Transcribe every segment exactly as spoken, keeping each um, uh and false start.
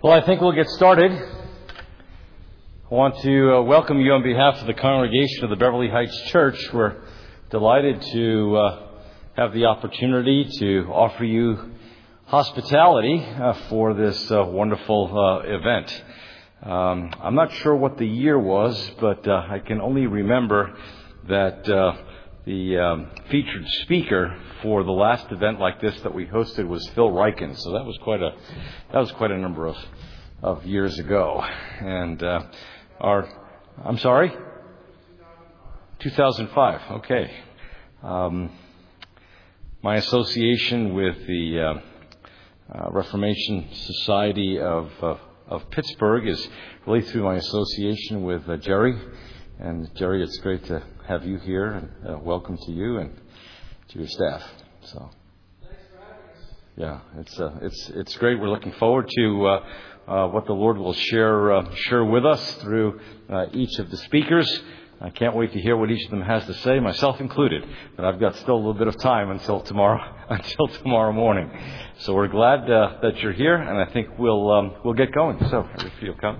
Well, I think we'll get started. I want to uh, welcome you on behalf of the congregation of the Beverly Heights Church. We're delighted to uh, have the opportunity to offer you hospitality uh, for this uh, wonderful uh, event. Um, I'm not sure what the year was, but uh, I can only remember that uh, the um, featured speaker for the last event like this that we hosted was Phil Ryken. So that was quite a that was quite a number of of years ago. And uh, our I'm sorry, two thousand five. Okay. Um, my association with the uh, uh, Reformation Society of uh, of Pittsburgh is really through my association with uh, Jerry. And Jerry, it's great to have you here, and uh, welcome to you and to your staff. So, thanks for having us. Yeah, it's uh, it's it's great. We're looking forward to uh, uh, what the Lord will share uh, share with us through uh, each of the speakers. I can't wait to hear what each of them has to say, myself included. But I've got still a little bit of time until tomorrow until tomorrow morning. So we're glad uh, that you're here, and I think we'll um, we'll get going. So if you'll come.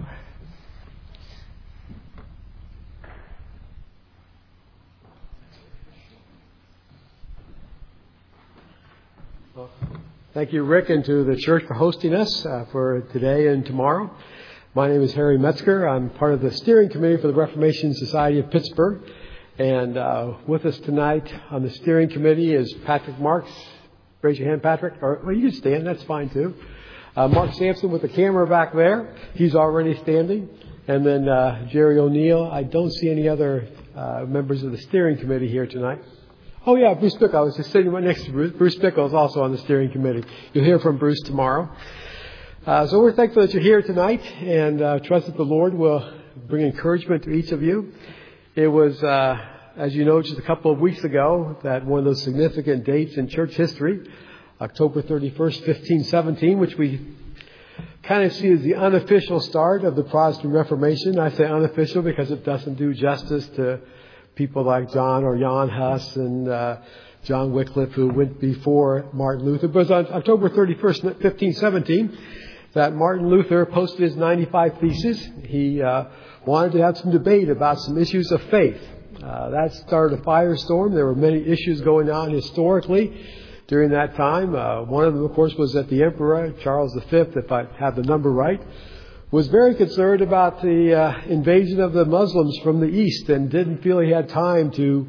Thank you, Rick, and to the church for hosting us uh, for today and tomorrow. My name is Harry Metzger. I'm part of the steering committee for the Reformation Society of Pittsburgh. And uh, with us tonight on the steering committee is Patrick Marks. Raise your hand, Patrick. Or, well, you can stand. That's fine, too. Uh, Mark Sampson with the camera back there. He's already standing. And then uh, Jerry O'Neill. I don't see any other uh, members of the steering committee here tonight. Oh, yeah, Bruce Bickle. I was just sitting right next to Bruce. Bruce Bickle is also on the steering committee. You'll hear from Bruce tomorrow. Uh, so we're thankful that you're here tonight, and uh, trust that the Lord will bring encouragement to each of you. It was, uh, as you know, just a couple of weeks ago that one of those significant dates in church history, October thirty-first, fifteen seventeen, which we kind of see as the unofficial start of the Protestant Reformation. I say unofficial because it doesn't do justice to people like John or Jan Hus and uh, John Wycliffe, who went before Martin Luther. But it was on October thirty-first, fifteen seventeen, that Martin Luther posted his ninety-five Theses. He uh, wanted to have some debate about some issues of faith. Uh, that started a firestorm. There were many issues going on historically during that time. Uh, one of them, of course, was that the Emperor, Charles the Fifth, if I have the number right, was very concerned about the uh, invasion of the Muslims from the East and didn't feel he had time to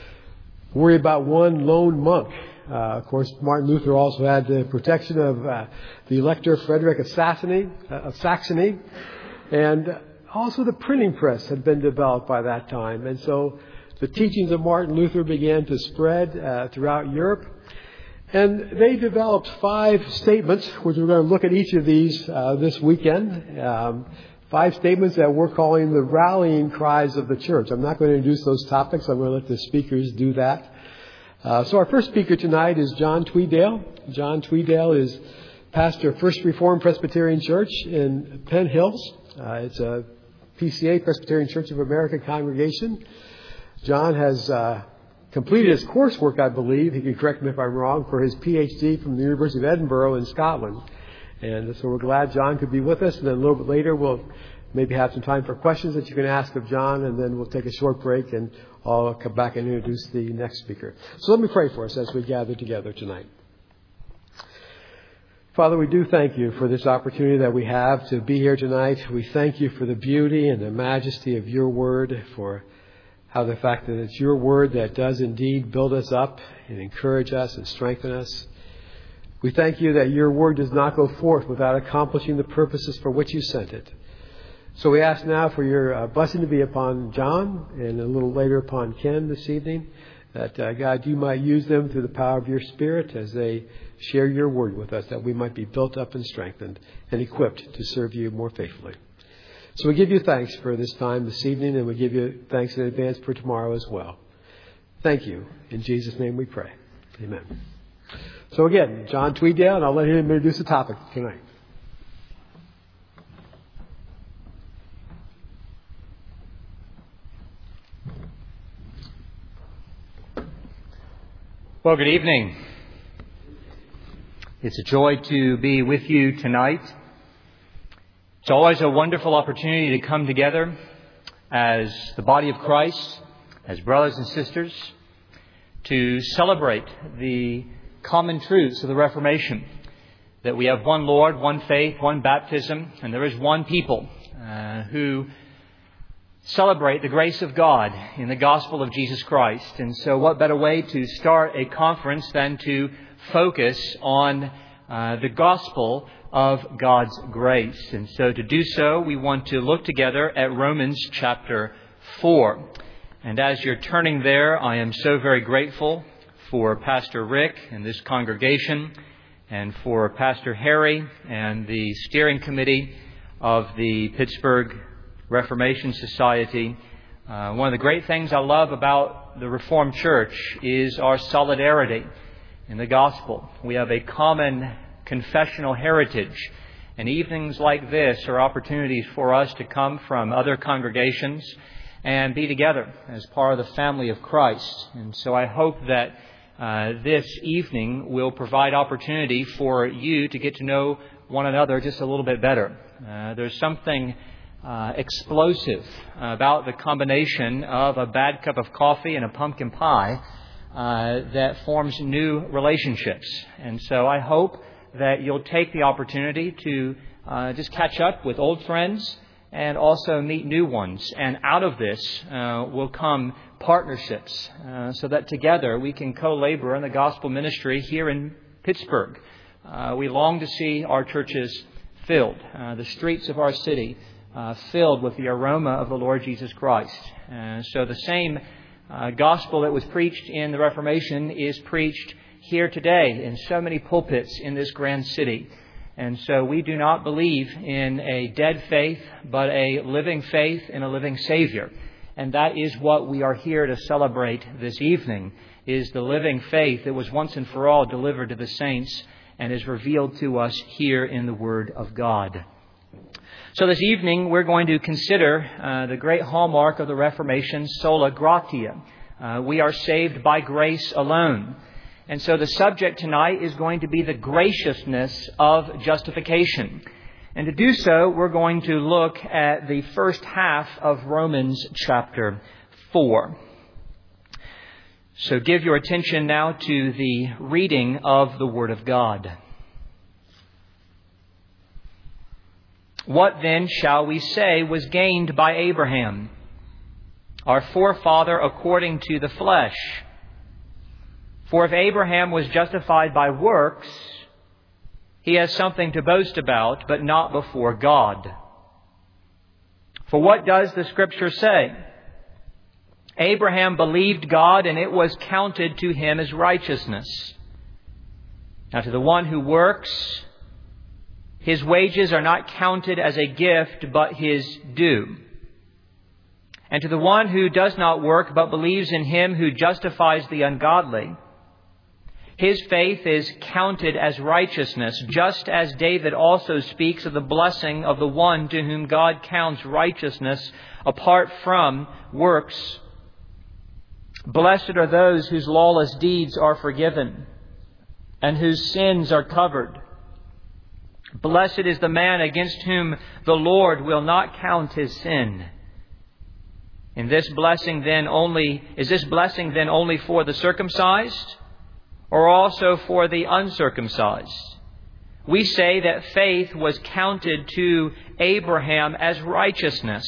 worry about one lone monk. Uh, of course, Martin Luther also had the protection of uh, the Elector Frederick of Saxony, uh, of Saxony, and also the printing press had been developed by that time. And so the teachings of Martin Luther began to spread uh, throughout Europe. And they developed five statements, which we're going to look at each of these uh, this weekend. Um, five statements that we're calling the rallying cries of the church. I'm not going to introduce those topics. I'm going to let the speakers do that. Uh, so our first speaker tonight is John Tweedale. John Tweedale is pastor of First Reformed Presbyterian Church in Penn Hills. Uh, it's a P C A, Presbyterian Church of America congregation. John has Uh, completed his coursework, I believe, he can correct me if I'm wrong, for his P H D from the University of Edinburgh in Scotland. And so we're glad John could be with us. And then a little bit later, we'll maybe have some time for questions that you can ask of John. And then we'll take a short break and I'll come back and introduce the next speaker. So let me pray for us as we gather together tonight. Father, we do thank you for this opportunity that we have to be here tonight. We thank you for the beauty and the majesty of your word, for how the fact that it's your word that does indeed build us up and encourage us and strengthen us. We thank you that your word does not go forth without accomplishing the purposes for which you sent it. So we ask now for your uh, blessing to be upon John and a little later upon Ken this evening, that uh, God, you might use them through the power of your Spirit as they share your word with us, that we might be built up and strengthened and equipped to serve you more faithfully. So we give you thanks for this time this evening, and we give you thanks in advance for tomorrow as well. Thank you. In Jesus' name we pray. Amen. So again, John Tweedale, and I'll let him introduce the topic tonight. Well, good evening. It's a joy to be with you tonight. It's always a wonderful opportunity to come together as the body of Christ, as brothers and sisters, to celebrate the common truths of the Reformation. That we have one Lord, one faith, one baptism, and there is one people uh, who celebrate the grace of God in the gospel of Jesus Christ. And so what better way to start a conference than to focus on uh, the gospel of God's grace. And so to do so, we want to look together at Romans chapter four. And as you're turning there, I am so very grateful for Pastor Rick and this congregation, and for Pastor Harry and the steering committee of the Pittsburgh Reformation Society. Uh, one of the great things I love about the Reformed Church is our solidarity in the gospel. We have a common confessional heritage, and evenings like this are opportunities for us to come from other congregations and be together as part of the family of Christ. And so I hope that uh, this evening will provide opportunity for you to get to know one another just a little bit better. Uh, there's something uh, explosive about the combination of a bad cup of coffee and a pumpkin pie uh, that forms new relationships. And so I hope that you'll take the opportunity to uh, just catch up with old friends and also meet new ones. And out of this uh, will come partnerships uh, so that together we can co-labor in the gospel ministry here in Pittsburgh. Uh, we long to see our churches filled, uh, the streets of our city uh, filled with the aroma of the Lord Jesus Christ. Uh, so the same uh, gospel that was preached in the Reformation is preached here today in so many pulpits in this grand city. And so we do not believe in a dead faith, but a living faith in a living Savior. And that is what we are here to celebrate this evening, is the living faith that was once and for all delivered to the saints and is revealed to us here in the Word of God. So this evening we're going to consider uh, the great hallmark of the Reformation, sola gratia. Uh, we are saved by grace alone. And so the subject tonight is going to be the graciousness of justification. And to do so, we're going to look at the first half of Romans chapter four. So give your attention now to the reading of the Word of God. What then shall we say was gained by Abraham, our forefather according to the flesh? For if Abraham was justified by works, he has something to boast about, but not before God. For what does the Scripture say? Abraham believed God, and it was counted to him as righteousness. Now to the one who works, his wages are not counted as a gift, but his due. And to the one who does not work, but believes in him who justifies the ungodly, his faith is counted as righteousness, just as David also speaks of the blessing of the one to whom God counts righteousness apart from works. Blessed are those whose lawless deeds are forgiven and whose sins are covered. Blessed is the man against whom the Lord will not count his sin. In this blessing then only, is this blessing then only for the circumcised, or also for the uncircumcised? We say that faith was counted to Abraham as righteousness.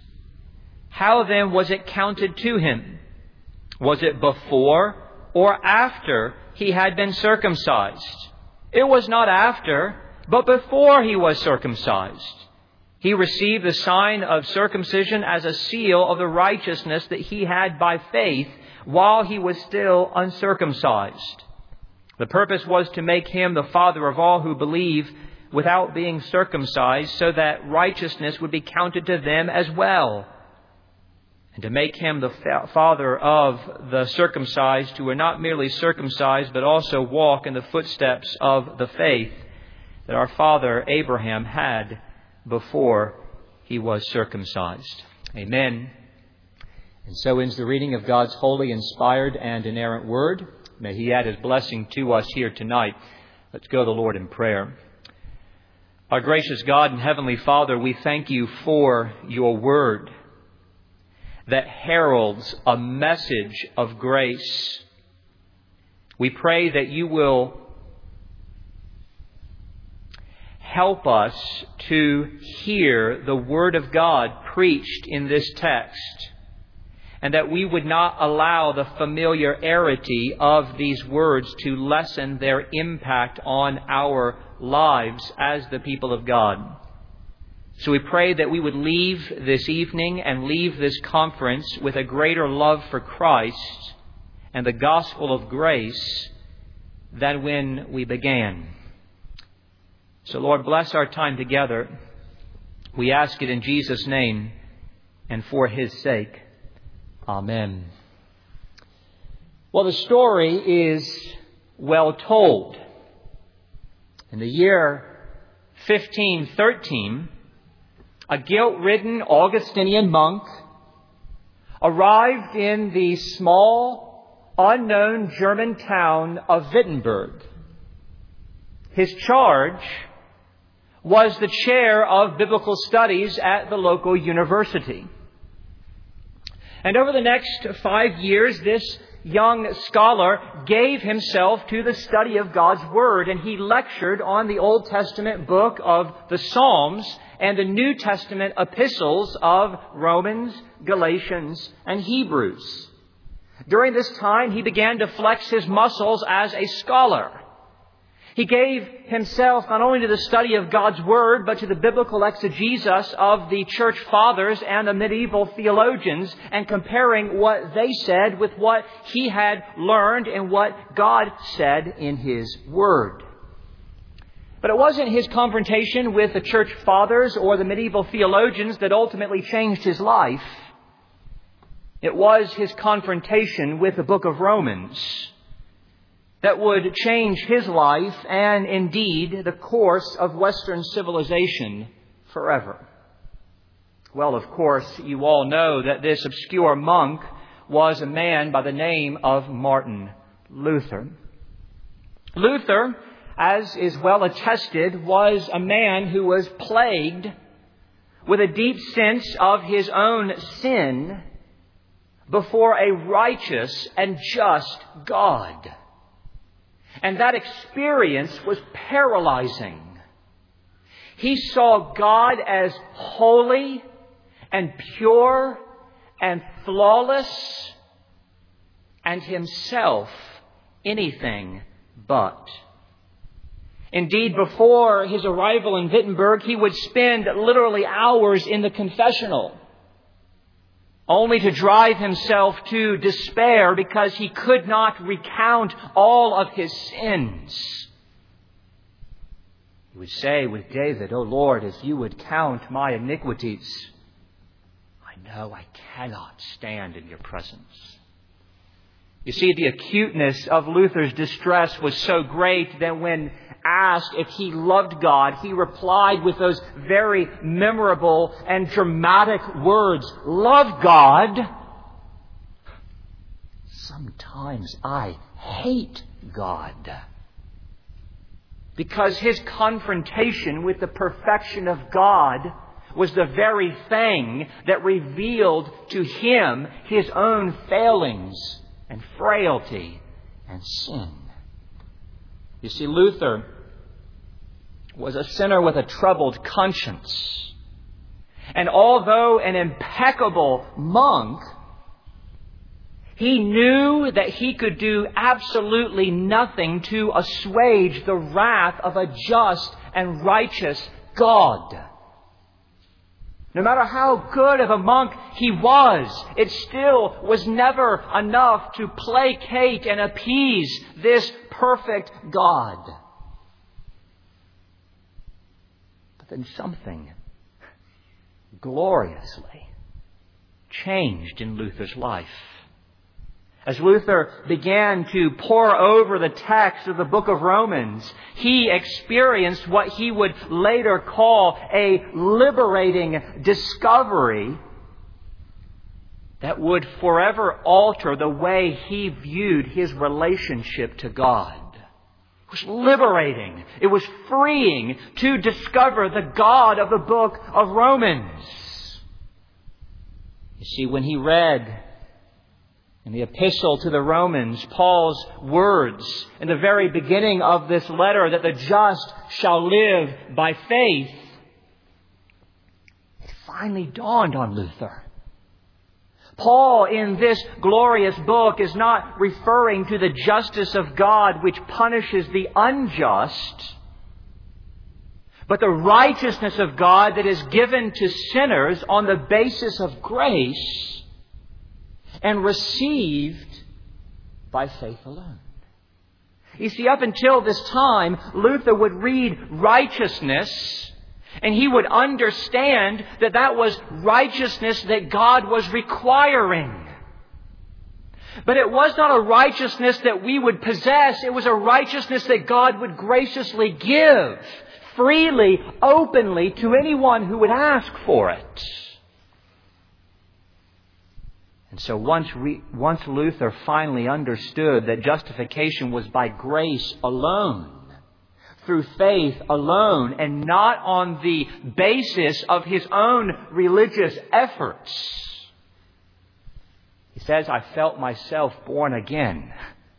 How then was it counted to him? Was it before or after he had been circumcised? It was not after, but before he was circumcised. He received the sign of circumcision as a seal of the righteousness that he had by faith while he was still uncircumcised. The purpose was to make him the father of all who believe without being circumcised, so that righteousness would be counted to them as well. And to make him the fa- father of the circumcised who are not merely circumcised, but also walk in the footsteps of the faith that our father Abraham had before he was circumcised. Amen. And so ends the reading of God's holy, inspired, and inerrant Word. May He add His blessing to us here tonight. Let's go to the Lord in prayer. Our gracious God and Heavenly Father, we thank you for your word that heralds a message of grace. We pray that you will help us to hear the word of God preached in this text, and that we would not allow the familiarity of these words to lessen their impact on our lives as the people of God. So we pray that we would leave this evening and leave this conference with a greater love for Christ and the gospel of grace than when we began. So Lord, bless our time together. We ask it in Jesus' name and for His sake. Amen. Well, the story is well told. In the year fifteen thirteen, a guilt-ridden Augustinian monk arrived in the small, unknown German town of Wittenberg. His charge was the chair of biblical studies at the local university. And over the next five years, this young scholar gave himself to the study of God's Word, and he lectured on the Old Testament book of the Psalms and the New Testament epistles of Romans, Galatians, and Hebrews. During this time, he began to flex his muscles as a scholar. He gave himself not only to the study of God's Word, but to the biblical exegesis of the church fathers and the medieval theologians, and comparing what they said with what he had learned and what God said in His Word. But it wasn't his confrontation with the church fathers or the medieval theologians that ultimately changed his life. It was his confrontation with the book of Romans that would change his life and, indeed, the course of Western civilization forever. Well, of course, you all know that this obscure monk was a man by the name of Martin Luther. Luther, as is well attested, was a man who was plagued with a deep sense of his own sin before a righteous and just God. And that experience was paralyzing. He saw God as holy and pure and flawless, and himself anything but. Indeed, before his arrival in Wittenberg, he would spend literally hours in the confessional, only to drive himself to despair because he could not recount all of his sins. He would say with David, "O Lord, if you would count my iniquities, I know I cannot stand in your presence." You see, the acuteness of Luther's distress was so great that when asked if he loved God, he replied with those very memorable and dramatic words, "Love God? Sometimes I hate God." Because his confrontation with the perfection of God was the very thing that revealed to him his own failings and frailty and sin. You see, Luther was a sinner with a troubled conscience. And although an impeccable monk, he knew that he could do absolutely nothing to assuage the wrath of a just and righteous God. No matter how good of a monk he was, it still was never enough to placate and appease this perfect God. But then something gloriously changed in Luther's life. As Luther began to pore over the text of the book of Romans, he experienced what he would later call a liberating discovery that would forever alter the way he viewed his relationship to God. It was liberating. It was freeing to discover the God of the book of Romans. You see, when he read in the epistle to the Romans, Paul's words in the very beginning of this letter that the just shall live by faith, it finally dawned on Luther. Paul in this glorious book is not referring to the justice of God which punishes the unjust, but the righteousness of God that is given to sinners on the basis of grace and received by faith alone. You see, up until this time, Luther would read righteousness and he would understand that that was righteousness that God was requiring. But it was not a righteousness that we would possess. It was a righteousness that God would graciously give freely, openly to anyone who would ask for it. And so once, re, once Luther finally understood that justification was by grace alone, through faith alone, and not on the basis of his own religious efforts, he says, I felt myself born again.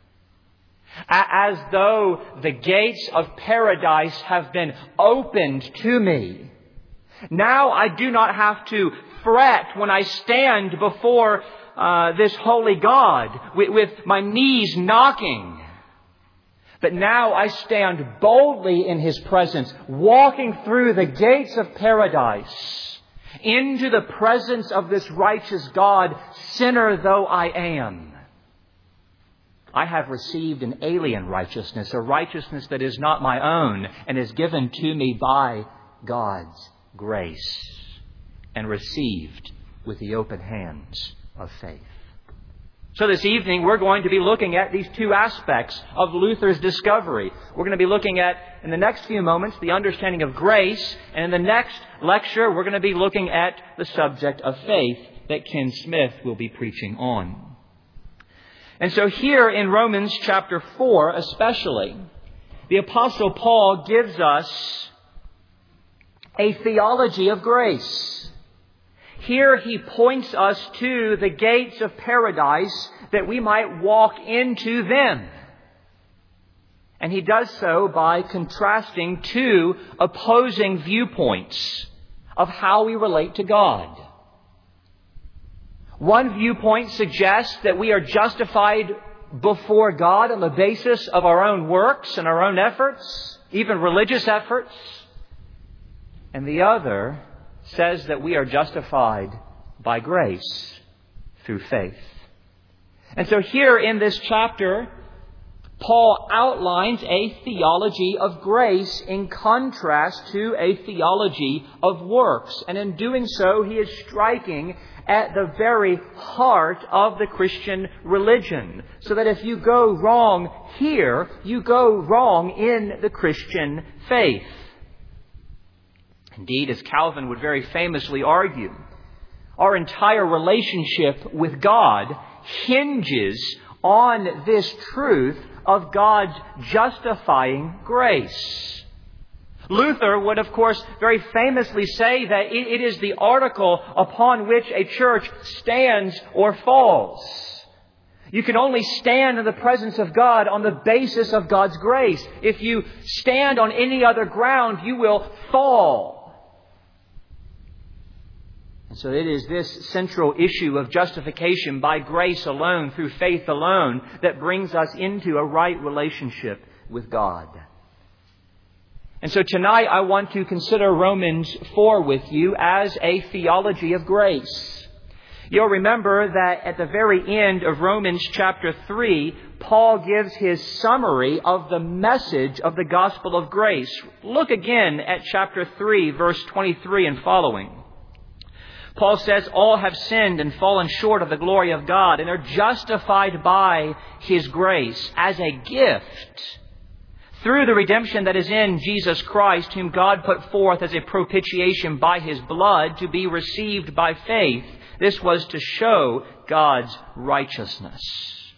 As though the gates of paradise have been opened to me. Now I do not have to fret when I stand before uh, this holy God with, with my knees knocking. But now I stand boldly in His presence, walking through the gates of paradise into the presence of this righteous God, sinner though I am. I have received an alien righteousness, a righteousness that is not my own and is given to me by God's grace and received with the open hands of faith. So this evening we're going to be looking at these two aspects of Luther's discovery. We're going to be looking at, in the next few moments, the understanding of grace, and in the next lecture we're going to be looking at the subject of faith that Ken Smith will be preaching on. And so here in Romans chapter four especially, the Apostle Paul gives us a theology of grace. Here he points us to the gates of paradise that we might walk into them. And he does so by contrasting two opposing viewpoints of how we relate to God. One viewpoint suggests that we are justified before God on the basis of our own works and our own efforts, even religious efforts. And the other says that we are justified by grace through faith. And so here in this chapter, Paul outlines a theology of grace in contrast to a theology of works. And in doing so, he is striking at the very heart of the Christian religion. So that if you go wrong here, you go wrong in the Christian faith. Indeed, as Calvin would very famously argue, our entire relationship with God hinges on this truth of God's justifying grace. Luther would, of course, very famously say that it is the article upon which a church stands or falls. You can only stand in the presence of God on the basis of God's grace. If you stand on any other ground, you will fall. And so it is this central issue of justification by grace alone, through faith alone, that brings us into a right relationship with God. And so tonight I want to consider Romans four with you as a theology of grace. You'll remember that at the very end of Romans chapter three, Paul gives his summary of the message of the gospel of grace. Look again at chapter three, verse twenty-three and following. Paul says, all have sinned and fallen short of the glory of God and are justified by His grace as a gift through the redemption that is in Jesus Christ, whom God put forth as a propitiation by His blood to be received by faith. This was to show God's righteousness.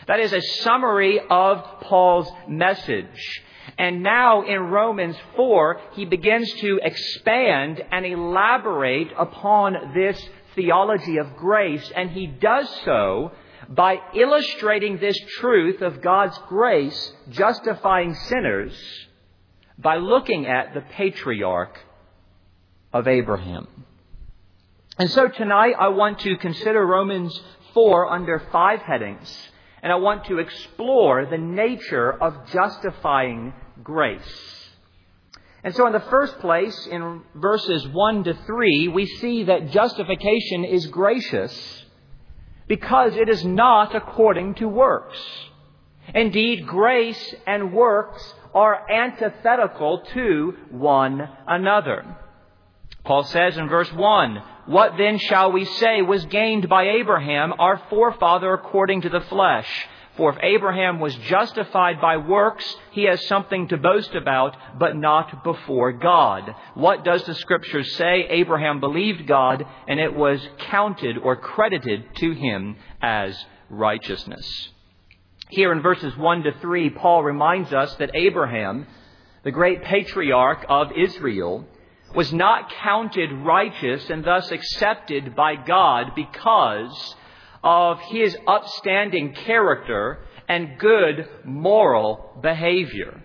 That is a summary of Paul's message. And now in Romans four, he begins to expand and elaborate upon this theology of grace. And he does so by illustrating this truth of God's grace justifying sinners by looking at the patriarch of Abraham. And so tonight I want to consider Romans four under five headings. And I want to explore the nature of justifying grace. And so in the first place, in verses one to three, we see that justification is gracious because it is not according to works. Indeed, grace and works are antithetical to one another. Paul says in verse one, "What then shall we say was gained by Abraham, our forefather according to the flesh? For if Abraham was justified by works, he has something to boast about, but not before God. What does the Scripture say? Abraham believed God, and it was counted or credited to him as righteousness." Here in verses one to three, Paul reminds us that Abraham, the great patriarch of Israel, was not counted righteous and thus accepted by God because of his upstanding character and good moral behavior.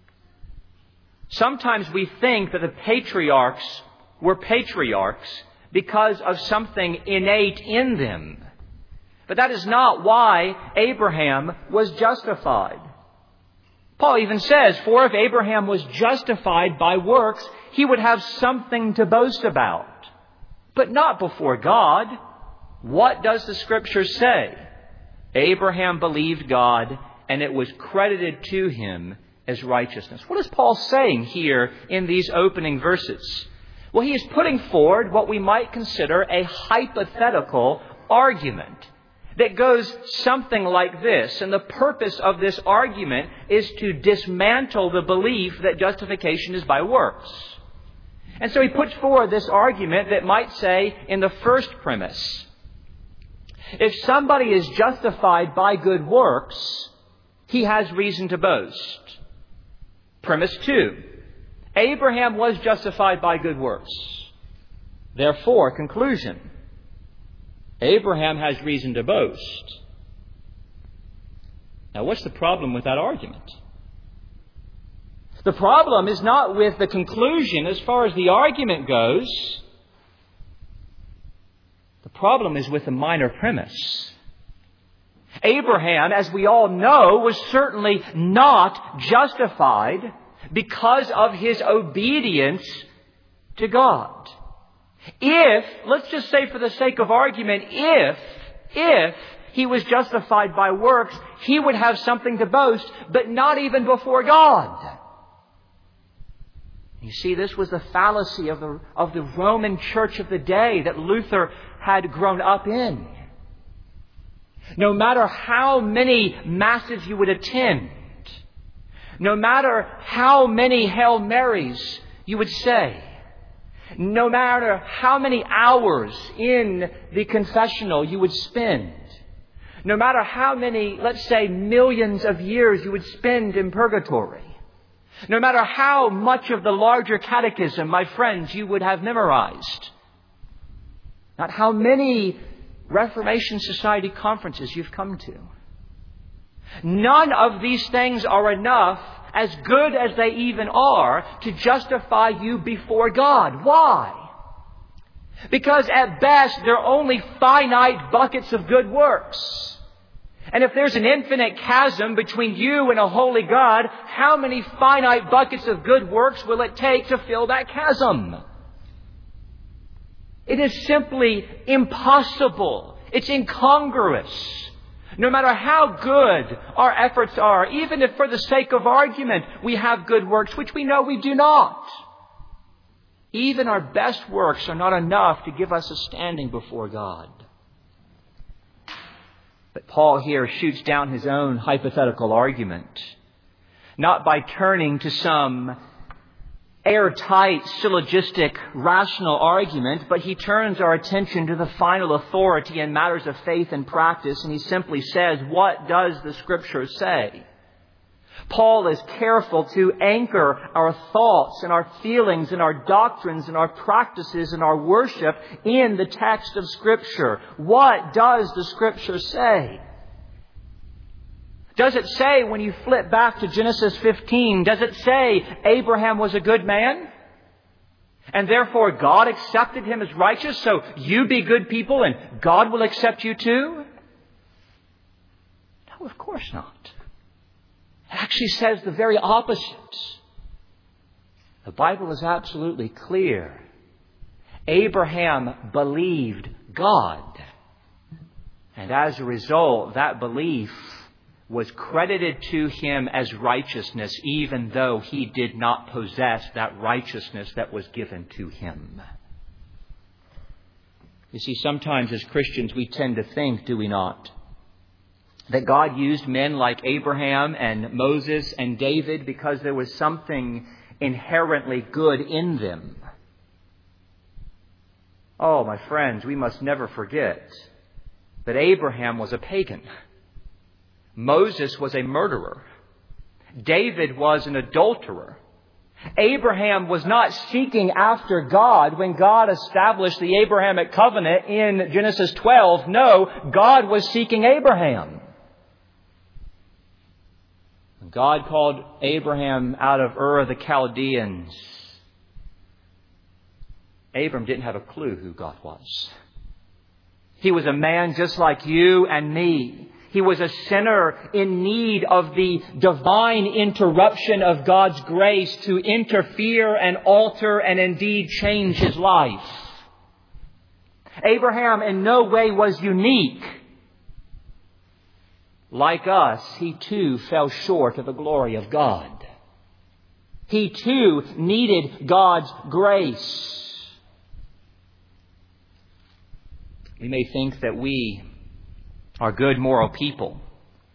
Sometimes we think that the patriarchs were patriarchs because of something innate in them. But that is not why Abraham was justified. Paul even says, "For if Abraham was justified by works, he would have something to boast about, but not before God." What does the Scripture say? Abraham believed God, and it was credited to him as righteousness. What is Paul saying here in these opening verses? Well, he is putting forward what we might consider a hypothetical argument that goes something like this. And the purpose of this argument is to dismantle the belief that justification is by works. And so he puts forward this argument that might say in the first premise, if somebody is justified by good works, he has reason to boast. Premise two, Abraham was justified by good works. Therefore, conclusion, Abraham has reason to boast. Now, what's the problem with that argument? The problem is not with the conclusion as far as the argument goes. The problem is with the minor premise. Abraham, as we all know, was certainly not justified because of his obedience to God. If, let's just say for the sake of argument, if, if he was justified by works, he would have something to boast, but not even before God. You see, this was the fallacy of the, of the Roman church of the day that Luther had grown up in. No matter how many masses you would attend, no matter how many Hail Marys you would say, no matter how many hours in the confessional you would spend, no matter how many, let's say, millions of years you would spend in purgatory, no matter how much of the larger catechism, my friends, you would have memorized, not how many Reformation Society conferences you've come to, none of these things are enough, as good as they even are, to justify you before God. Why? Because at best, they're only finite buckets of good works. And if there's an infinite chasm between you and a holy God, how many finite buckets of good works will it take to fill that chasm? It is simply impossible. It's incongruous. No matter how good our efforts are, even if for the sake of argument we have good works, which we know we do not, even our best works are not enough to give us a standing before God. But Paul here shoots down his own hypothetical argument, not by turning to some airtight, syllogistic, rational argument, but he turns our attention to the final authority in matters of faith and practice, and he simply says, what does the Scripture say? Paul is careful to anchor our thoughts and our feelings and our doctrines and our practices and our worship in the text of Scripture. What does the Scripture say? Does it say, when you flip back to Genesis fifteen, does it say Abraham was a good man? And therefore God accepted him as righteous, so you be good people and God will accept you too? No, of course not. It actually says the very opposite. The Bible is absolutely clear. Abraham believed God. And as a result, that belief was credited to him as righteousness, even though he did not possess that righteousness that was given to him. You see, sometimes as Christians we tend to think, do we not, that God used men like Abraham and Moses and David because there was something inherently good in them. Oh, my friends, we must never forget that Abraham was a pagan. Moses was a murderer. David was an adulterer. Abraham was not seeking after God when God established the Abrahamic covenant in Genesis twelve. No, God was seeking Abraham. God called Abraham out of Ur of the Chaldeans. Abram didn't have a clue who God was. He was a man just like you and me. He was a sinner in need of the divine interruption of God's grace to interfere and alter and indeed change his life. Abraham in no way was unique. Like us, he too fell short of the glory of God. He too needed God's grace. We may think that we are good moral people,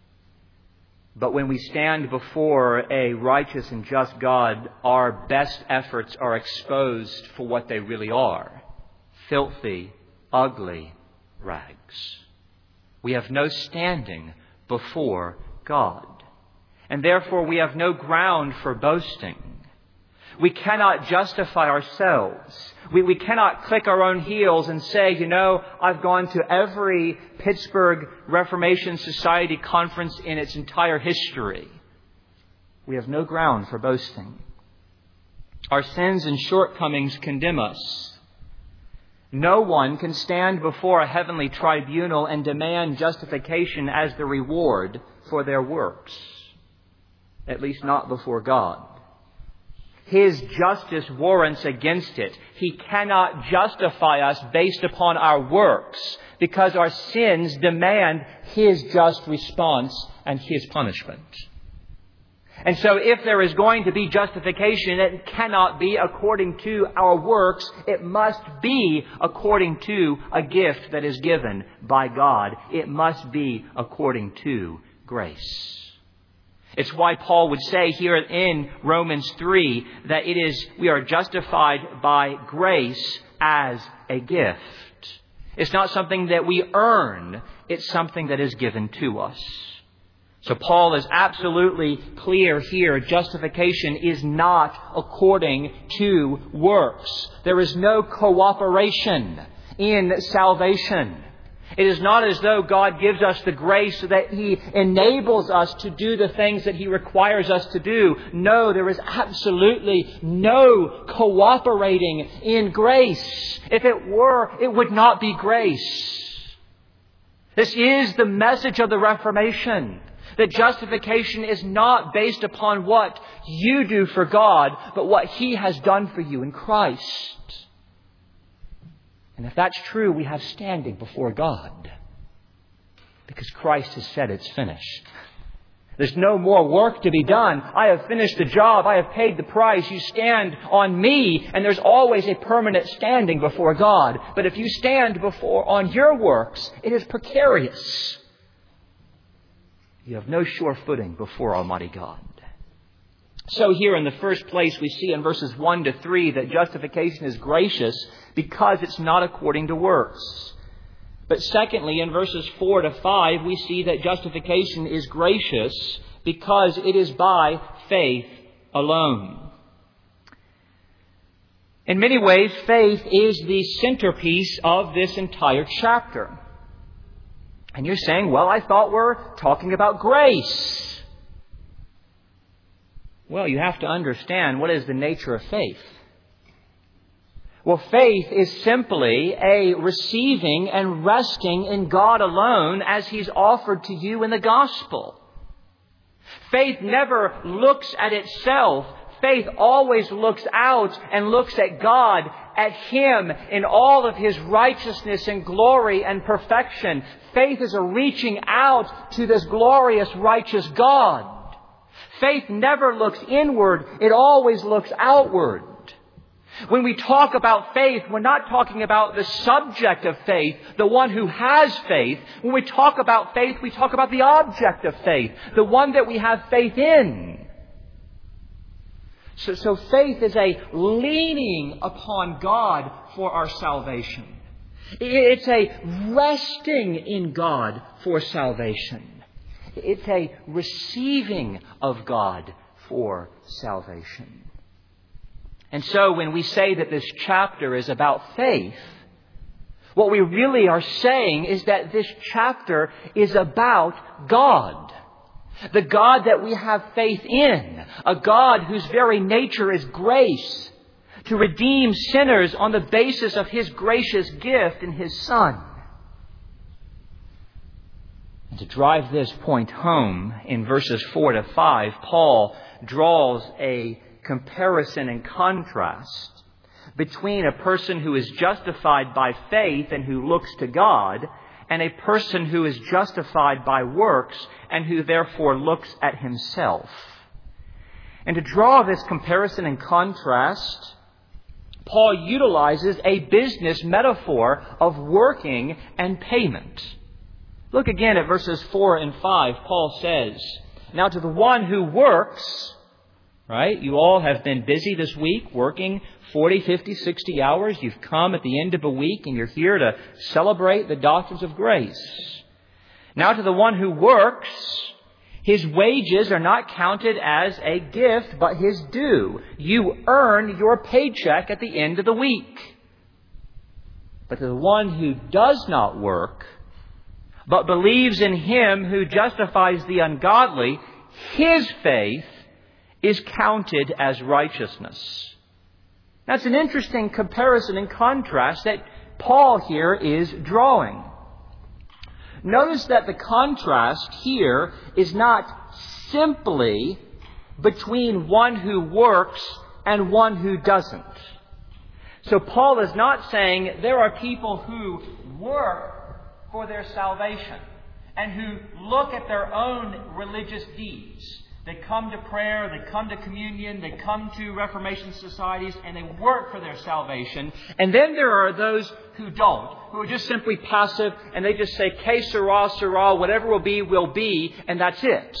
but when we stand before a righteous and just God, our best efforts are exposed for what they really are: filthy, ugly rags. We have no standing before God, and therefore we have no ground for boasting. We cannot justify ourselves. We, we cannot click our own heels and say, you know, I've gone to every Pittsburgh Reformation Society conference in its entire history. We have no ground for boasting. Our sins and shortcomings condemn us. No one can stand before a heavenly tribunal and demand justification as the reward for their works. At least not before God. His justice warrants against it. He cannot justify us based upon our works because our sins demand His just response and His punishment. And so if there is going to be justification, it cannot be according to our works. It must be according to a gift that is given by God. It must be according to grace. It's why Paul would say here in Romans three that it is we are justified by grace as a gift. It's not something that we earn. It's something that is given to us. So Paul is absolutely clear here. Justification is not according to works. There is no cooperation in salvation. It is not as though God gives us the grace so that He enables us to do the things that He requires us to do. No, there is absolutely no cooperating in grace. If it were, it would not be grace. This is the message of the Reformation. That justification is not based upon what you do for God, but what He has done for you in Christ. And if that's true, we have standing before God. Because Christ has said it's finished. There's no more work to be done. I have finished the job. I have paid the price. You stand on me, and there's always a permanent standing before God. But if you stand before on your works, it is precarious. You have no sure footing before Almighty God. So here in the first place, we see in verses one to three that justification is gracious because it's not according to works. But secondly, in verses four to five, we see that justification is gracious because it is by faith alone. In many ways, faith is the centerpiece of this entire chapter. And you're saying, well, I thought we're talking about grace. Well, you have to understand what is the nature of faith. Well, faith is simply a receiving and resting in God alone as He's offered to you in the gospel. Faith never looks at itself. Faith always looks out and looks at God, at Him in all of His righteousness and glory and perfection. Faith is a reaching out to this glorious, righteous God. Faith never looks inward. It always looks outward. When we talk about faith, we're not talking about the subject of faith, the one who has faith. When we talk about faith, we talk about the object of faith, the one that we have faith in. So, so faith is a leaning upon God for our salvation. It's a resting in God for salvation. It's a receiving of God for salvation. And so when we say that this chapter is about faith, what we really are saying is that this chapter is about God. The God that we have faith in. A God whose very nature is grace. To redeem sinners on the basis of His gracious gift in His Son. And to drive this point home, in verses four to five, Paul draws a comparison and contrast between a person who is justified by faith and who looks to God, and a person who is justified by works and who therefore looks at himself. And to draw this comparison and contrast, Paul utilizes a business metaphor of working and payment. Look again at verses four and five. Paul says, "Now to the one who works," right? You all have been busy this week working forty, fifty, sixty hours. You've come at the end of a week and you're here to celebrate the doctrines of grace. "Now to the one who works, his wages are not counted as a gift, but his due. You earn your paycheck at the end of the week. But to the one who does not work, but believes in Him who justifies the ungodly, his faith is counted as righteousness." That's an interesting comparison and contrast that Paul here is drawing. Notice that the contrast here is not simply between one who works and one who doesn't. So Paul is not saying there are people who work for their salvation and who look at their own religious deeds. They come to prayer, they come to communion, they come to Reformation societies, and they work for their salvation. And then there are those who don't, who are just simply passive, and they just say, "Que sera, sera, whatever will be, will be," and that's it.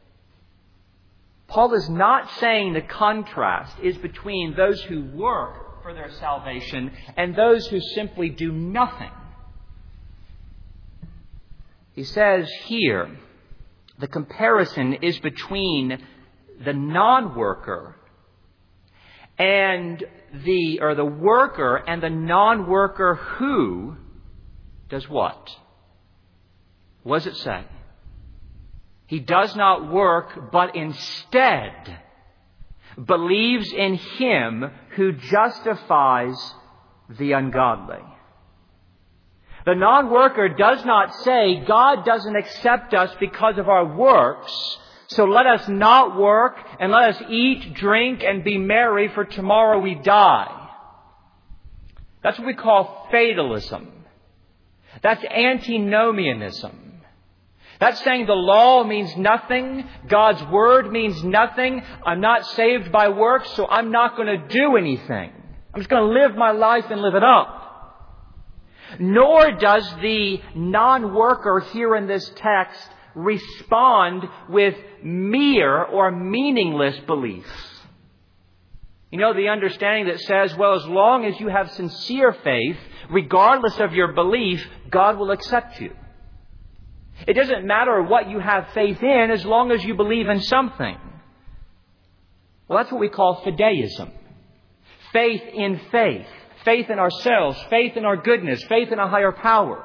Paul is not saying the contrast is between those who work for their salvation and those who simply do nothing. He says here, the comparison is between the non-worker and the, or the worker and the non-worker who does what? What does it say? He does not work, but instead believes in Him who justifies the ungodly. The non-worker does not say, "God doesn't accept us because of our works, so let us not work and let us eat, drink, and be merry, for tomorrow we die." That's what we call fatalism. That's antinomianism. That's saying the law means nothing, God's word means nothing, I'm not saved by works, so I'm not going to do anything. I'm just going to live my life and live it up. Nor does the non-worker here in this text respond with mere or meaningless belief. You know, the understanding that says, well, as long as you have sincere faith, regardless of your belief, God will accept you. It doesn't matter what you have faith in as long as you believe in something. Well, that's what we call fideism. Faith in faith. Faith in ourselves. Faith in our goodness. Faith in a higher power.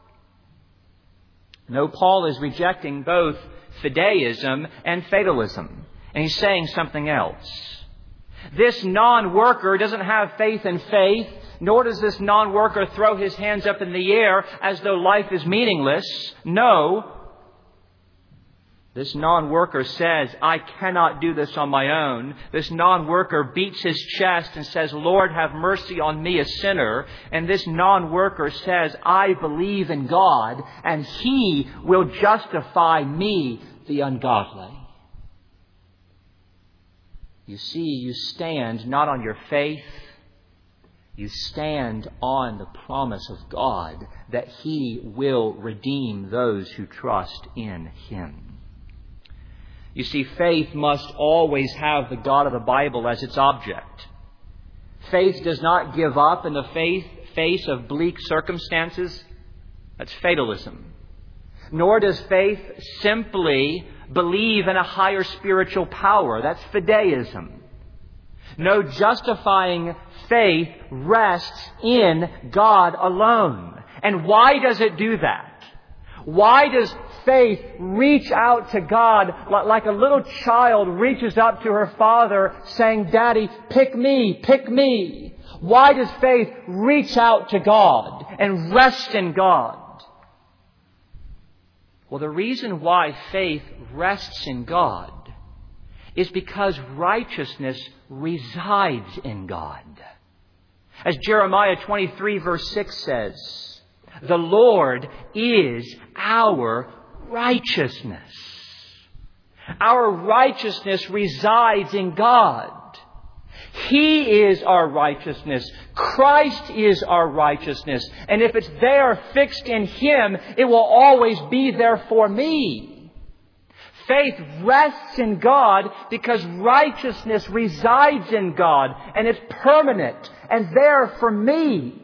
No, Paul is rejecting both fideism and fatalism. And he's saying something else. This non-worker doesn't have faith in faith, nor does this non-worker throw his hands up in the air as though life is meaningless. No. This non-worker says, I cannot do this on my own. This non-worker beats his chest and says, Lord, have mercy on me, a sinner. And this non-worker says, I believe in God, and He will justify me, the ungodly. You see, you stand not on your faith. You stand on the promise of God that He will redeem those who trust in Him. You see, faith must always have the God of the Bible as its object. Faith does not give up in the faith, face of bleak circumstances. That's fatalism. Nor does faith simply believe in a higher spiritual power. That's fideism. No, justifying faith rests in God alone. And why does it do that? Why does faith reach out to God like a little child reaches up to her father saying, Daddy, pick me, pick me? Why does faith reach out to God and rest in God? Well, the reason why faith rests in God is because righteousness resides in God. As Jeremiah twenty-three verse six says, the Lord is our righteousness. Our righteousness resides in God. He is our righteousness. Christ is our righteousness. And if it's there fixed in Him, it will always be there for me. Faith rests in God because righteousness resides in God. And it's permanent and there for me.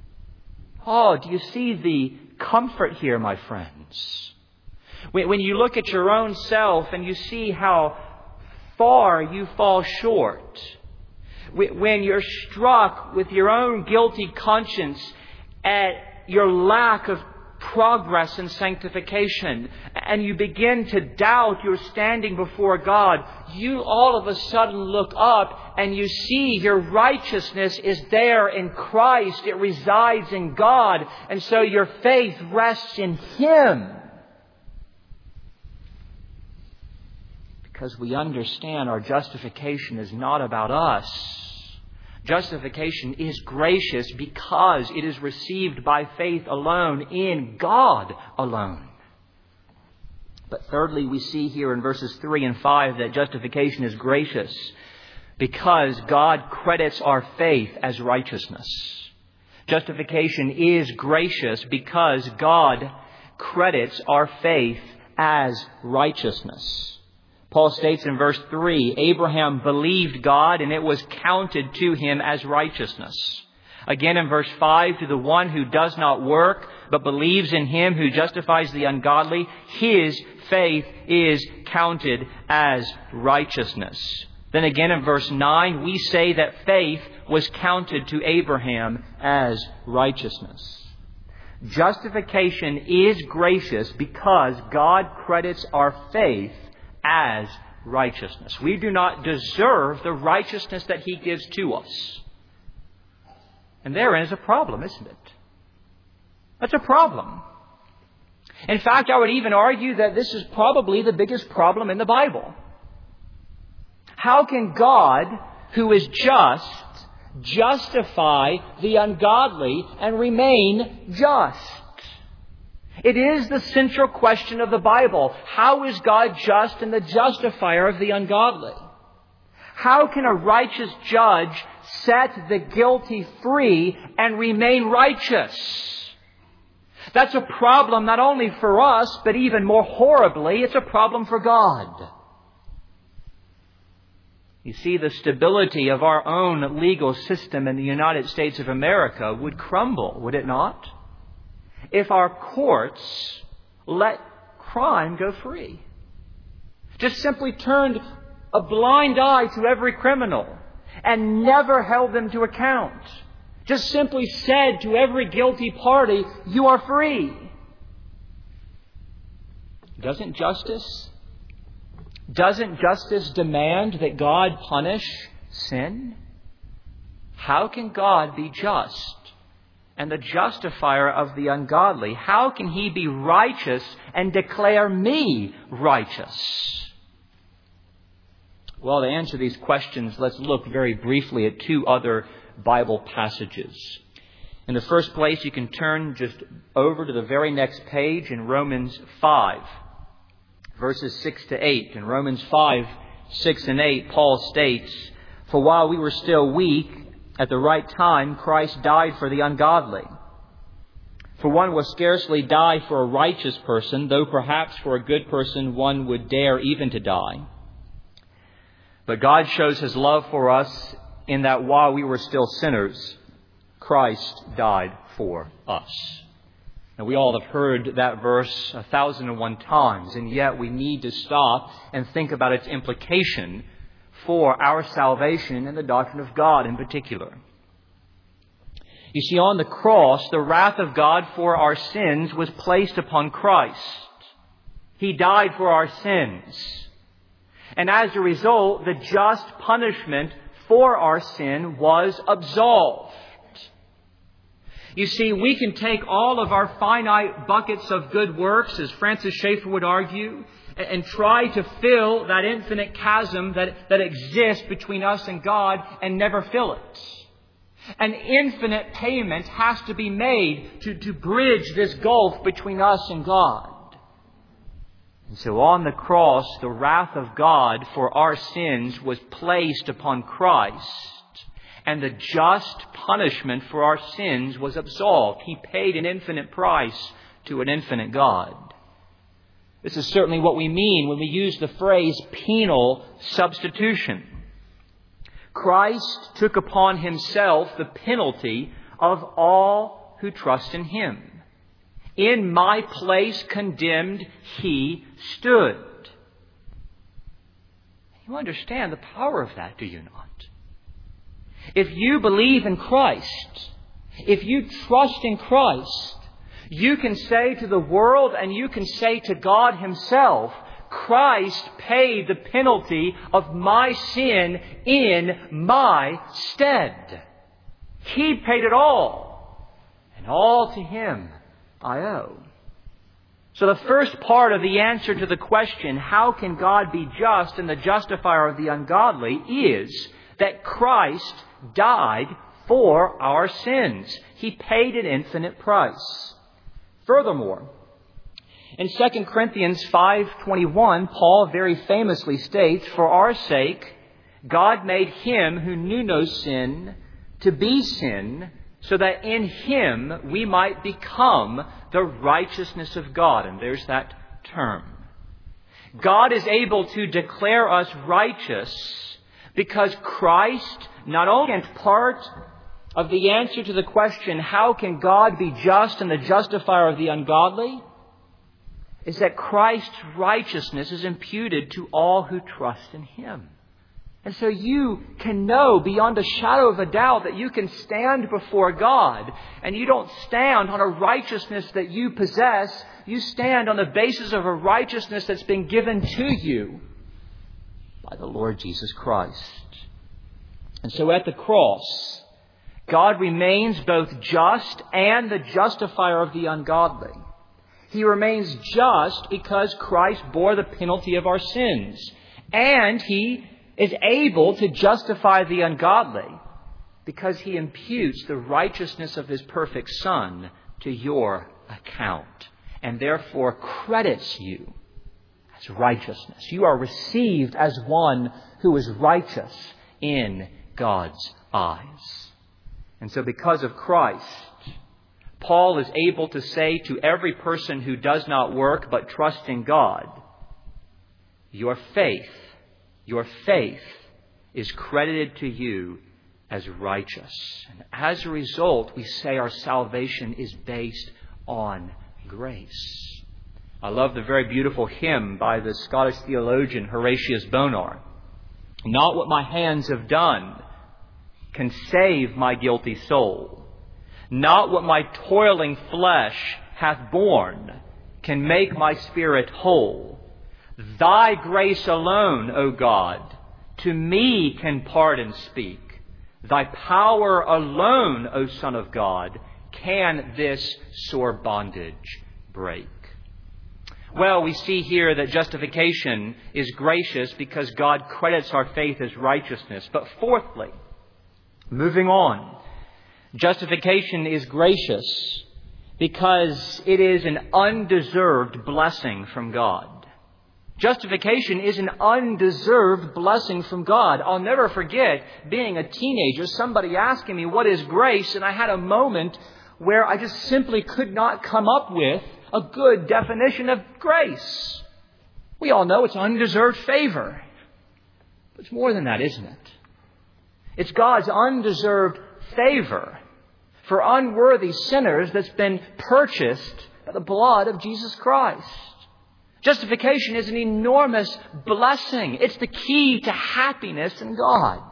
Oh, do you see the comfort here, my friends? When you look at your own self and you see how far you fall short, when you're struck with your own guilty conscience at your lack of progress in sanctification, and you begin to doubt your standing before God, you all of a sudden look up and you see your righteousness is there in Christ. It resides in God. And so your faith rests in Him. Because we understand our justification is not about us. Justification is gracious because it is received by faith alone in God alone. But thirdly, we see here in verses three and five that justification is gracious because God credits our faith as righteousness. Justification is gracious because God credits our faith as righteousness. Paul states in verse three, Abraham believed God and it was counted to him as righteousness. Again in verse five, to the one who does not work but believes in Him who justifies the ungodly, his faith is counted as righteousness. Then again in verse nine, we say that faith was counted to Abraham as righteousness. Justification is gracious because God credits our faith as righteousness. We do not deserve the righteousness that He gives to us. And therein is a problem, isn't it? That's a problem. In fact, I would even argue that this is probably the biggest problem in the Bible. How can God, who is just, justify the ungodly and remain just? It is the central question of the Bible. How is God just and the justifier of the ungodly? How can a righteous judge set the guilty free and remain righteous? That's a problem not only for us, but even more horribly, it's a problem for God. You see, the stability of our own legal system in the United States of America would crumble, would it not? If our courts let crime go free. Just simply turned a blind eye to every criminal and never held them to account. Just simply said to every guilty party, you are free. Doesn't justice, doesn't justice demand that God punish sin? How can God be just and the justifier of the ungodly? How can He be righteous and declare me righteous? Well, to answer these questions, let's look very briefly at two other Bible passages. In the first place, you can turn just over to the very next page in Romans five, verses six to eight. In Romans five, six and eight, Paul states, "For while we were still weak, at the right time, Christ died for the ungodly. For one will scarcely die for a righteous person, though perhaps for a good person one would dare even to die. But God shows His love for us in that while we were still sinners, Christ died for us." Now, we all have heard that verse a thousand and one times, and yet we need to stop and think about its implication for our salvation and the doctrine of God in particular. You see, on the cross, the wrath of God for our sins was placed upon Christ. He died for our sins. And as a result, the just punishment for our sin was absolved. You see, we can take all of our finite buckets of good works, as Francis Schaeffer would argue, and try to fill that infinite chasm that, that exists between us and God and never fill it. An infinite payment has to be made to, to bridge this gulf between us and God. And so on the cross, the wrath of God for our sins was placed upon Christ, and the just punishment for our sins was absolved. He paid an infinite price to an infinite God. This is certainly what we mean when we use the phrase penal substitution. Christ took upon Himself the penalty of all who trust in Him. In my place condemned He stood. You understand the power of that, do you not? If you believe in Christ, if you trust in Christ, you can say to the world and you can say to God Himself, Christ paid the penalty of my sin in my stead. He paid it all, and all to Him I owe. So the first part of the answer to the question, how can God be just and the justifier of the ungodly, is that Christ died for our sins. He paid an infinite price. Furthermore, in Second Corinthians five twenty-one, Paul very famously states, "For our sake, God made Him who knew no sin to be sin, so that in Him we might become the righteousness of God." And there's that term. God is able to declare us righteous because Christ not only is part of the answer to the question, how can God be just and the justifier of the ungodly, is that Christ's righteousness is imputed to all who trust in Him. And so you can know beyond a shadow of a doubt that you can stand before God, and you don't stand on a righteousness that you possess. You stand on the basis of a righteousness that's been given to you by the Lord Jesus Christ. And so at the cross, God remains both just and the justifier of the ungodly. He remains just because Christ bore the penalty of our sins, and He is able to justify the ungodly because He imputes the righteousness of His perfect Son to your account, and therefore credits you as righteousness. You are received as one who is righteous in God's eyes. And so because of Christ, Paul is able to say to every person who does not work but trust in God, your faith, your faith is credited to you as righteous. And as a result, we say our salvation is based on grace. I love the very beautiful hymn by the Scottish theologian Horatius Bonar. Not what my hands have done can save my guilty soul. Not what my toiling flesh hath borne can make my spirit whole. Thy grace alone, O God, to me can pardon speak. Thy power alone, O Son of God, can this sore bondage break. Well, we see here that justification is gracious because God credits our faith as righteousness. But fourthly, moving on, justification is gracious because it is an undeserved blessing from God. Justification is an undeserved blessing from God. I'll never forget being a teenager, somebody asking me, what is grace? And I had a moment where I just simply could not come up with a good definition of grace. We all know it's undeserved favor. But it's more than that, isn't it? It's God's undeserved favor for unworthy sinners that's been purchased by the blood of Jesus Christ. Justification is an enormous blessing. It's the key to happiness in God.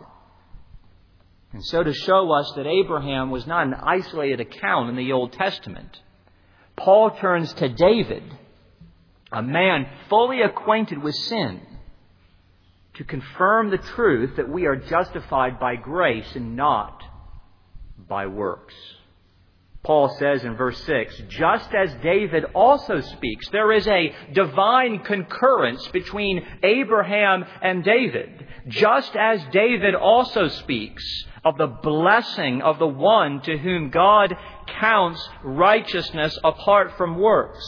And so to show us that Abraham was not an isolated account in the Old Testament, Paul turns to David, a man fully acquainted with sin, to confirm the truth that we are justified by grace and not by works. Paul says in verse six, just as David also speaks, there is a divine concurrence between Abraham and David. Just as David also speaks of the blessing of the one to whom God counts righteousness apart from works.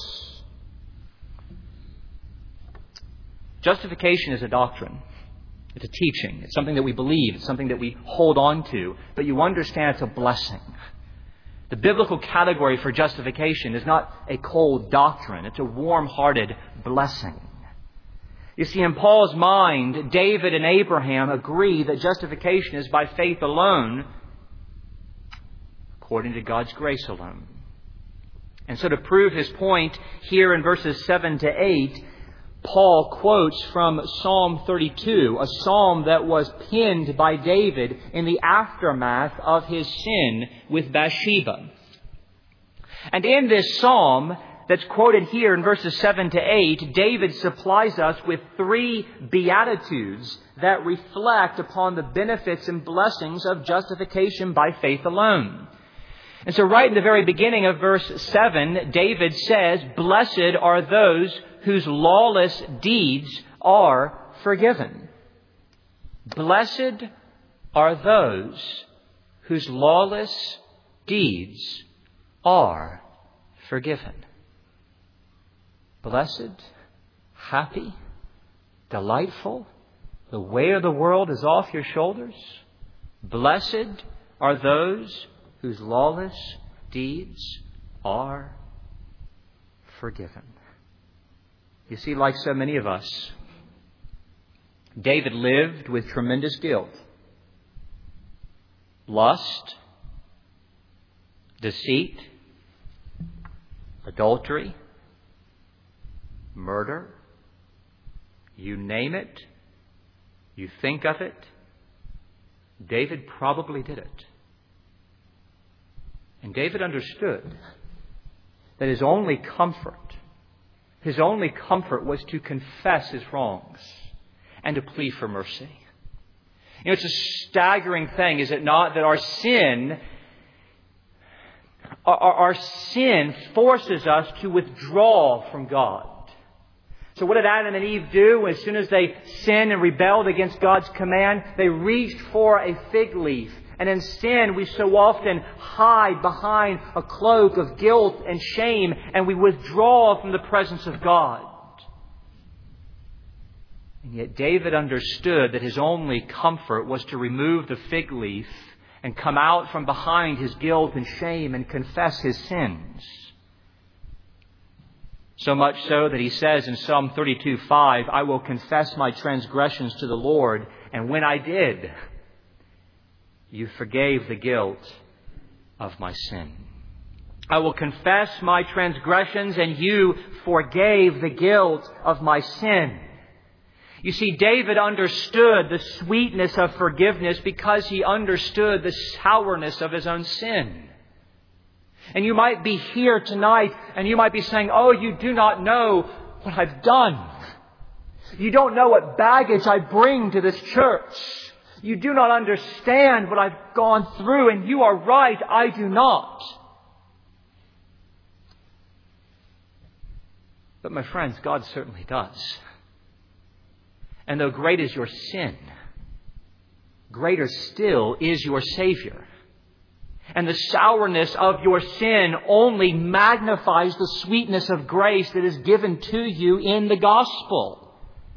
Justification is a doctrine. It's a teaching. It's something that we believe. It's something that we hold on to. But you understand it's a blessing. The biblical category for justification is not a cold doctrine. It's a warm-hearted blessing. You see, in Paul's mind, David and Abraham agree that justification is by faith alone, according to God's grace alone. And so to prove his point, here in verses seven to eight, Paul quotes from Psalm thirty-two, a psalm that was penned by David in the aftermath of his sin with Bathsheba. And in this psalm that's quoted here in verses seven to eight, David supplies us with three beatitudes that reflect upon the benefits and blessings of justification by faith alone. And so right in the very beginning of verse seven, David says, blessed are those whose lawless deeds are forgiven. Blessed are those whose lawless deeds are forgiven. Blessed, happy, delightful, the weight of the world is off your shoulders. Blessed are those whose lawless deeds are forgiven. You see, like so many of us, David lived with tremendous guilt. Lust, deceit, adultery, murder, you name it, you think of it, David probably did it. And David understood that his only comfort, his only comfort was to confess his wrongs and to plead for mercy. You know, it's a staggering thing, is it not, that our sin, our, our sin forces us to withdraw from God. So what did Adam and Eve do? As soon as they sinned and rebelled against God's command, they reached for a fig leaf. And in sin, we so often hide behind a cloak of guilt and shame, and we withdraw from the presence of God. And yet David understood that his only comfort was to remove the fig leaf and come out from behind his guilt and shame and confess his sins. So much so that he says in Psalm thirty-two five, I will confess my transgressions to the Lord, and when I did, you forgave the guilt of my sin. I will confess my transgressions, and you forgave the guilt of my sin. You see, David understood the sweetness of forgiveness because he understood the sourness of his own sin. And you might be here tonight and you might be saying, oh, you do not know what I've done. You don't know what baggage I bring to this church. You do not understand what I've gone through, and you are right, I do not. But my friends, God certainly does. And though great is your sin, greater still is your Savior. And the sourness of your sin only magnifies the sweetness of grace that is given to you in the gospel.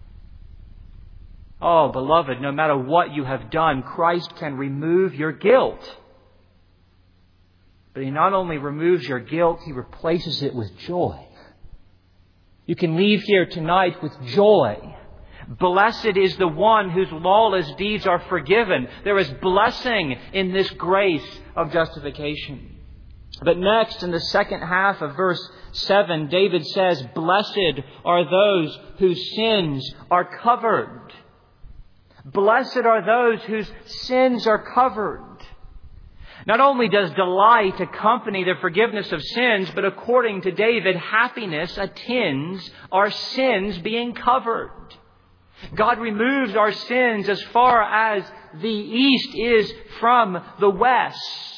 Oh, beloved, no matter what you have done, Christ can remove your guilt. But He not only removes your guilt, He replaces it with joy. You can leave here tonight with joy. Blessed is the one whose lawless deeds are forgiven. There is blessing in this grace of justification. But next, in the second half of verse seven, David says, blessed are those whose sins are covered. Blessed are those whose sins are covered. Not only does delight accompany the forgiveness of sins, but according to David, happiness attends our sins being covered. God removes our sins as far as the east is from the west.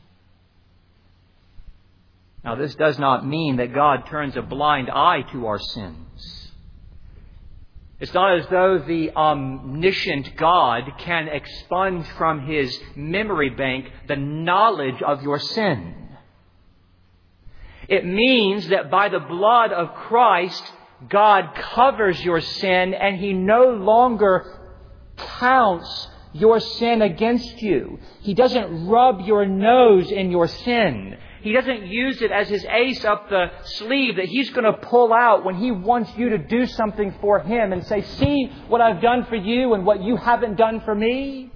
Now, this does not mean that God turns a blind eye to our sins. It's not as though the omniscient God can expunge from His memory bank the knowledge of your sin. It means that by the blood of Christ, God covers your sin and He no longer counts your sin against you. He doesn't rub your nose in your sin. He doesn't use it as His ace up the sleeve that He's going to pull out when He wants you to do something for Him and say, see what I've done for you and what you haven't done for me.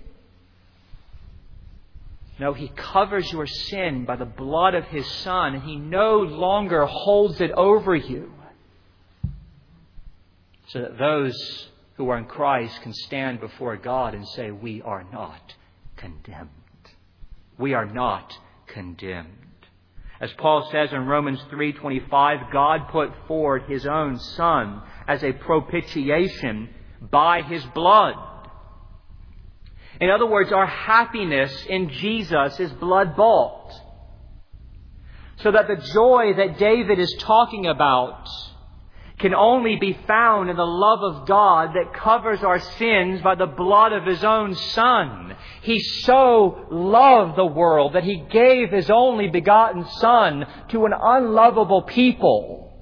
No, He covers your sin by the blood of His Son, and He no longer holds it over you. So that those who are in Christ can stand before God and say, we are not condemned. We are not condemned. As Paul says in Romans three twenty-five, God put forward His own Son as a propitiation by His blood. In other words, our happiness in Jesus is blood bought. So that the joy that David is talking about can only be found in the love of God that covers our sins by the blood of His own Son. He so loved the world that He gave His only begotten Son to an unlovable people,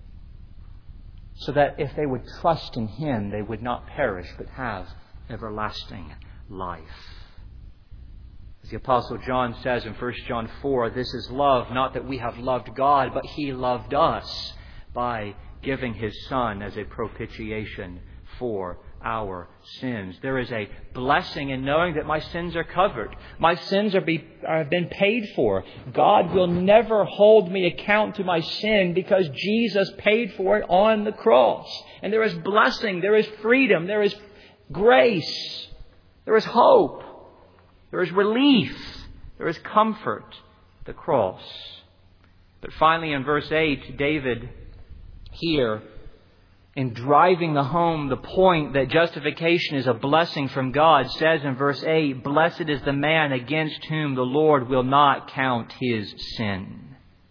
so that if they would trust in Him, they would not perish but have everlasting life. As the Apostle John says in First John four, this is love, not that we have loved God, but He loved us by giving His Son as a propitiation for our sins. There is a blessing in knowing that my sins are covered. My sins are be, have been paid for. God will never hold me account to my sin because Jesus paid for it on the cross. And there is blessing, there is freedom, there is grace, there is hope, there is relief, there is comfort, the cross. But finally in verse eight, David here, in driving the home the point that justification is a blessing from God, says in verse eight, blessed is the man against whom the Lord will not count his sin.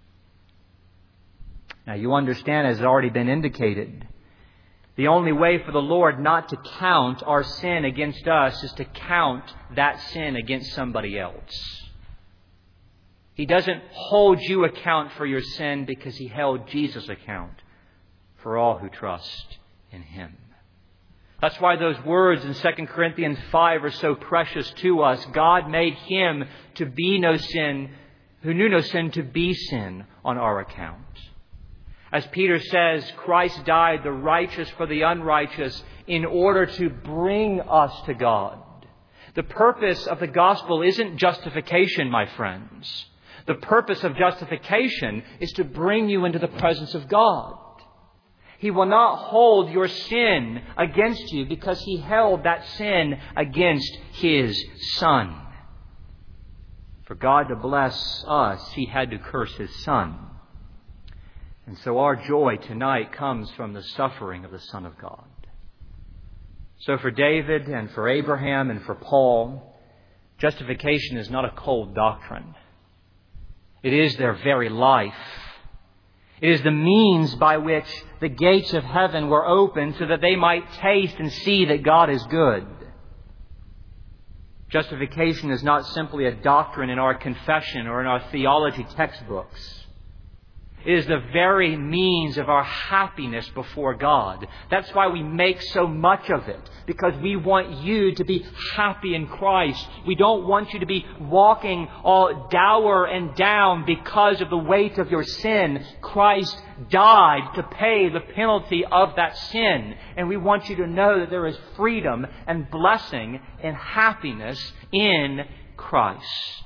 Now you understand, as has already been indicated, the only way for the Lord not to count our sin against us is to count that sin against somebody else. He doesn't hold you account for your sin because He held Jesus account for all who trust in Him. That's why those words in Second Corinthians five are so precious to us. God made Him to be no sin, who knew no sin, to be sin on our account. As Peter says, Christ died, the righteous for the unrighteous, in order to bring us to God. The purpose of the gospel isn't justification, my friends. The purpose of justification is to bring you into the presence of God. He will not hold your sin against you because He held that sin against His Son. For God to bless us, He had to curse His Son. And so our joy tonight comes from the suffering of the Son of God. So for David and for Abraham and for Paul, justification is not a cold doctrine. It is their very life. It is the means by which the gates of heaven were opened so that they might taste and see that God is good. Justification is not simply a doctrine in our confession or in our theology textbooks. It is the very means of our happiness before God. That's why we make so much of it, because we want you to be happy in Christ. We don't want you to be walking all dour and down because of the weight of your sin. Christ died to pay the penalty of that sin. And we want you to know that there is freedom and blessing and happiness in Christ.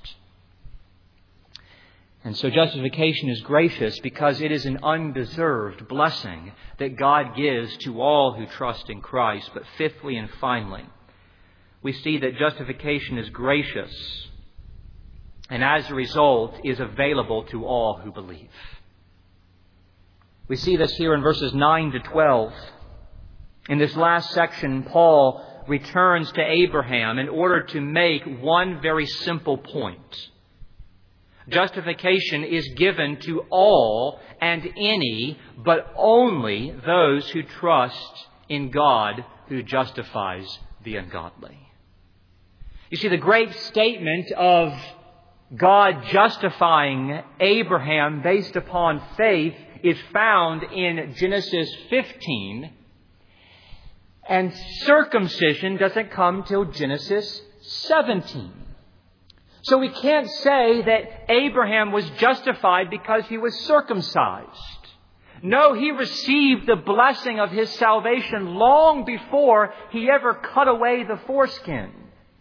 And so justification is gracious because it is an undeserved blessing that God gives to all who trust in Christ. But fifthly and finally, we see that justification is gracious and as a result is available to all who believe. We see this here in verses nine to twelve. In this last section, Paul returns to Abraham in order to make one very simple point. Justification is given to all and any, but only those who trust in God who justifies the ungodly. You see, the great statement of God justifying Abraham based upon faith is found in Genesis fifteen, and circumcision doesn't come till Genesis seventeen. So we can't say that Abraham was justified because he was circumcised. No, he received the blessing of his salvation long before he ever cut away the foreskin.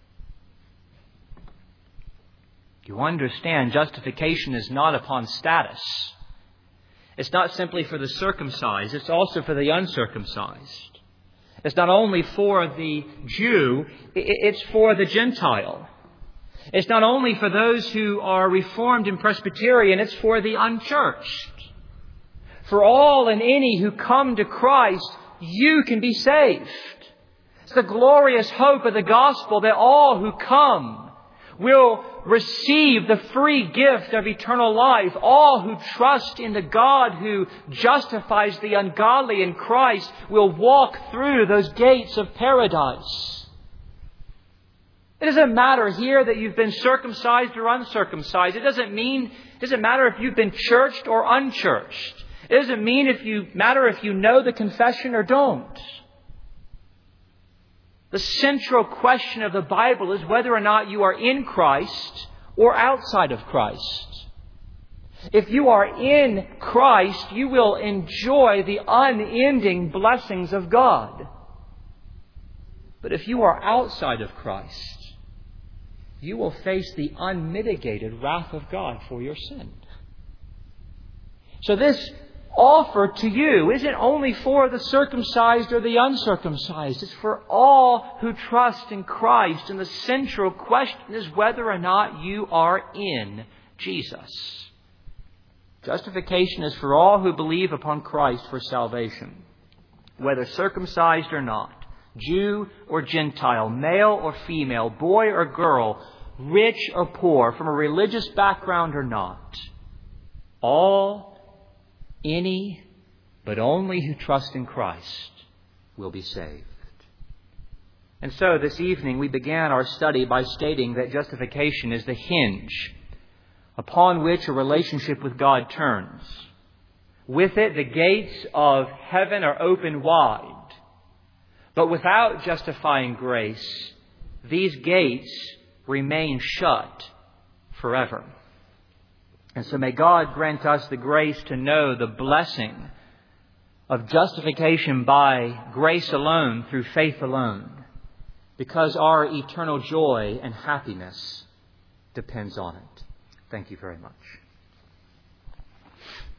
You understand, justification is not upon status. It's not simply for the circumcised, it's also for the uncircumcised. It's not only for the Jew, it's for the Gentile. It's not only for those who are Reformed and Presbyterian, it's for the unchurched. For all and any who come to Christ, you can be saved. It's the glorious hope of the gospel that all who come will receive the free gift of eternal life. All who trust in the God who justifies the ungodly in Christ will walk through those gates of paradise. It doesn't matter here that you've been circumcised or uncircumcised. It doesn't mean, it doesn't matter if you've been churched or unchurched. It doesn't mean if you matter if you know the confession or don't. The central question of the Bible is whether or not you are in Christ or outside of Christ. If you are in Christ, you will enjoy the unending blessings of God. But if you are outside of Christ, you will face the unmitigated wrath of God for your sin. So this offer to you isn't only for the circumcised or the uncircumcised. It's for all who trust in Christ. And the central question is whether or not you are in Jesus. Justification is for all who believe upon Christ for salvation, whether circumcised or not. Jew or Gentile, male or female, boy or girl, rich or poor, from a religious background or not. All, any, but only who trust in Christ will be saved. And so this evening we began our study by stating that justification is the hinge upon which a relationship with God turns. With it, the gates of heaven are open wide. But without justifying grace, these gates remain shut forever. And so may God grant us the grace to know the blessing of justification by grace alone, through faith alone, because our eternal joy and happiness depends on it. Thank you very much.